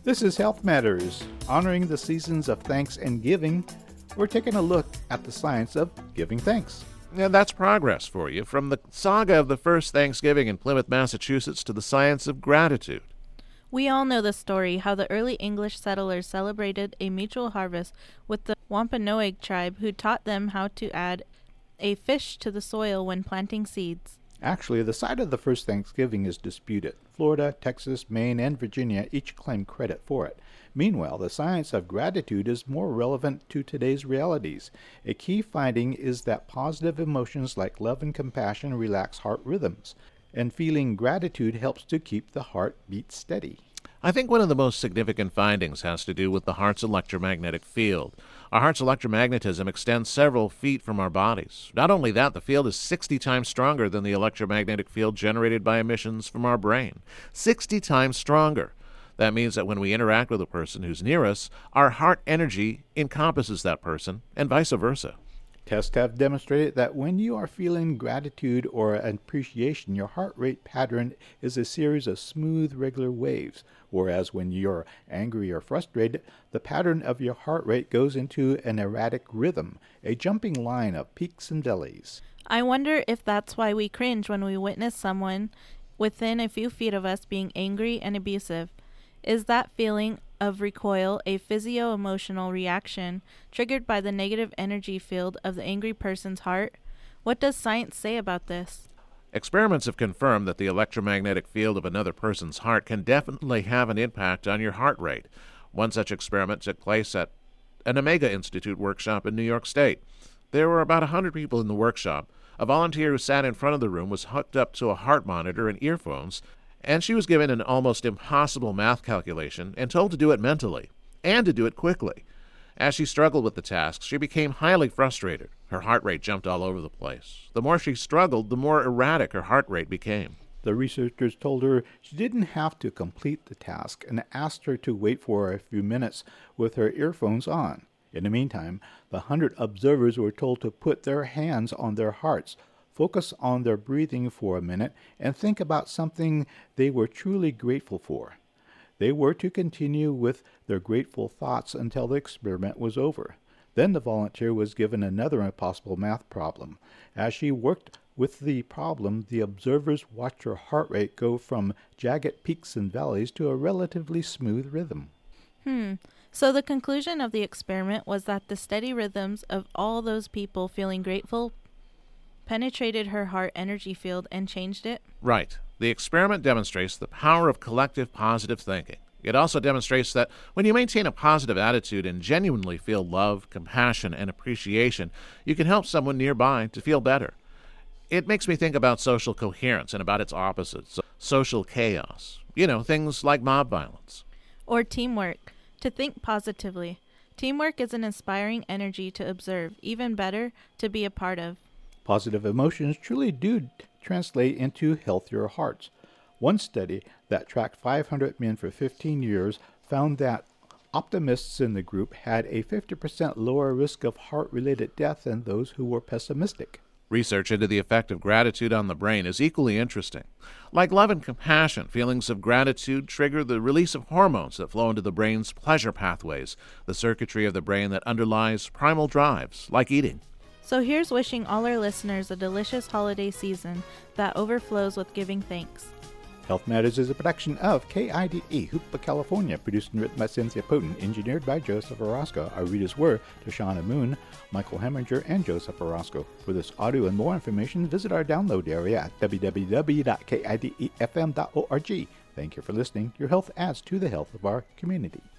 This is Health Matters, honoring the seasons of thanks and giving. We're taking a look at the science of giving thanks. And that's progress for you, from the saga of the first Thanksgiving in Plymouth, Massachusetts, to the science of gratitude. We all know the story how the early English settlers celebrated a mutual harvest with the Wampanoag tribe, who taught them how to add a fish to the soil when planting seeds. Actually, the site of the first Thanksgiving is disputed. Florida, Texas, Maine, and Virginia each claim credit for it. Meanwhile, the science of gratitude is more relevant to today's realities. A key finding is that positive emotions like love and compassion relax heart rhythms, and feeling gratitude helps to keep the heart beat steady. I think one of the most significant findings has to do with the heart's electromagnetic field. Our heart's electromagnetism extends several feet from our bodies. Not only that, the field is 60 times stronger than the electromagnetic field generated by emissions from our brain. 60 times stronger. That means that when we interact with a person who's near us, our heart energy encompasses that person, and vice versa. Tests have demonstrated that when you are feeling gratitude or appreciation, your heart rate pattern is a series of smooth, regular waves, whereas when you're angry or frustrated, the pattern of your heart rate goes into an erratic rhythm, a jumping line of peaks and valleys. I wonder if that's why we cringe when we witness someone within a few feet of us being angry and abusive. Is that feeling of recoil a physio-emotional reaction triggered by the negative energy field of the angry person's heart? What does science say about this? Experiments have confirmed that the electromagnetic field of another person's heart can definitely have an impact on your heart rate. One such experiment took place at an Omega Institute workshop in New York State. There were about 100 people in the workshop. A volunteer who sat in front of the room was hooked up to a heart monitor and earphones, and she was given an almost impossible math calculation and told to do it mentally, and to do it quickly. As she struggled with the task, she became highly frustrated. Her heart rate jumped all over the place. The more she struggled, the more erratic her heart rate became. The researchers told her she didn't have to complete the task and asked her to wait for a few minutes with her earphones on. In the meantime, the 100 observers were told to put their hands on their hearts, focus on their breathing for a minute, and think about something they were truly grateful for. They were to continue with their grateful thoughts until the experiment was over. Then the volunteer was given another impossible math problem. As she worked with the problem, the observers watched her heart rate go from jagged peaks and valleys to a relatively smooth rhythm. So the conclusion of the experiment was that the steady rhythms of all those people feeling grateful penetrated her heart energy field and changed it? Right. The experiment demonstrates the power of collective positive thinking. It also demonstrates that when you maintain a positive attitude and genuinely feel love, compassion, and appreciation, you can help someone nearby to feel better. It makes me think about social coherence and about its opposites, social chaos. Things like mob violence. Or teamwork. To think positively. Teamwork is an inspiring energy to observe, even better, to be a part of. Positive emotions truly do translate into healthier hearts. One study that tracked 500 men for 15 years found that optimists in the group had a 50% lower risk of heart-related death than those who were pessimistic. Research into the effect of gratitude on the brain is equally interesting. Like love and compassion, feelings of gratitude trigger the release of hormones that flow into the brain's pleasure pathways, the circuitry of the brain that underlies primal drives, like eating. So here's wishing all our listeners a delicious holiday season that overflows with giving thanks. Health Matters is a production of KIDE, Hoopa, California, produced and written by Cynthia Poten, engineered by Joseph Orozco. Our readers were Tashana Moon, Michael Heminger, and Joseph Orozco. For this audio and more information, visit our download area at www.kidefm.org. Thank you for listening. Your health adds to the health of our community.